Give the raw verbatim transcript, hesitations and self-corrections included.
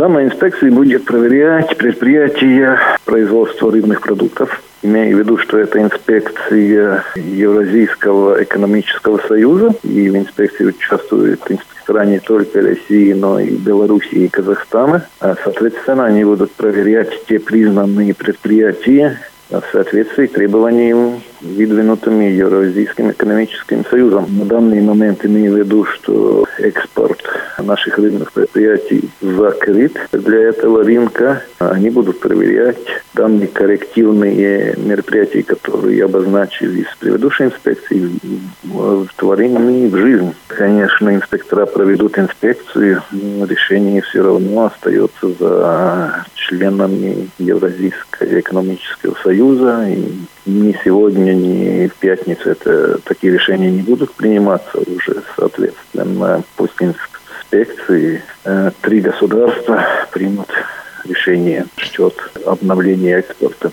Данная инспекция будет проверять предприятия производства рыбных продуктов. Имею в виду, что это инспекция Евразийского экономического союза, и в инспекции участвуют инспектора не только России, но и Белоруссии и Казахстана. Соответственно, они будут проверять те признанные предприятия в соответствии с требованиями, выдвинутыми Евразийским экономическим союзом. На данный момент имею в виду, что экспорт наших рыбных предприятий закрыт для этого рынка. Они будут проверять данные коррективные мероприятия, которые обозначили с предыдущей инспекции, втворены в жизнь. Конечно, инспектора проведут инспекцию, но решение все равно остается за членами Евразийского экономического союза. И ни сегодня, ни в пятницу это, такие решения не будут приниматься уже, соответственно, после инспекции э, три государства примут решение в счет обновления экспорта.